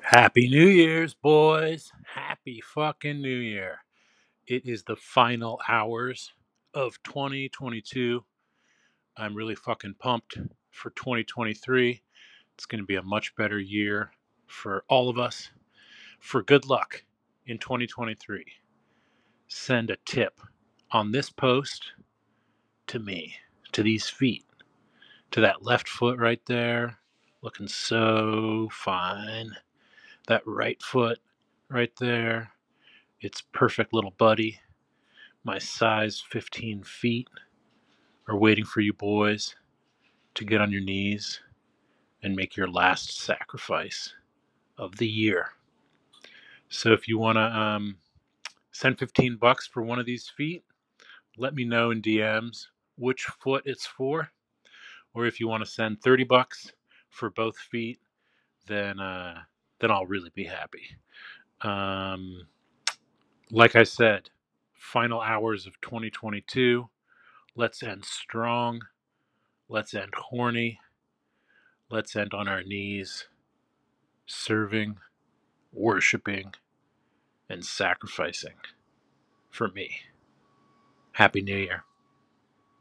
Happy New Year's, boys. Happy fucking New Year. It is the final hours of 2022. I'm really fucking pumped for 2023. It's going to be a much better year for all of us. For good luck in 2023, send a tip on this post to me, to these feet, to that left foot right there, looking so fine. That right foot right there. It's perfect little buddy. My size 15 feet are waiting for you boys to get on your knees and make your last sacrifice of the year. So if you want to send $15 for one of these feet, let me know in DMs which foot it's for. Or if you want to send $30 for both feet, then I'll really be happy. Um, like I said, final hours of 2022. Let's end strong. Let's end horny. Let's end on our knees, serving, worshiping, and sacrificing for me. Happy New Year.